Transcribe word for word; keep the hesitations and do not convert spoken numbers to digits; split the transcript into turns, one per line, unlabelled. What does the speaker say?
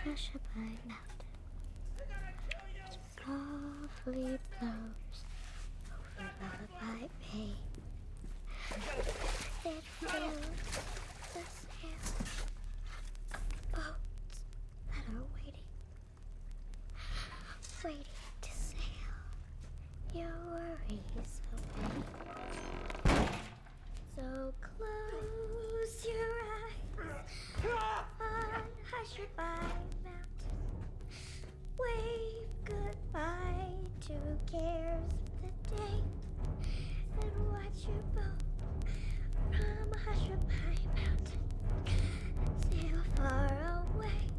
Hushabye Mountain. Softly blows over Lullaby Bay. It fills the sails of boats that are waiting, waiting to sail your worries away. So close your eyes on Hushabye Mountain. Wave goodbye to cares of the day and watch your boat from Hushabye Mountain sail far away.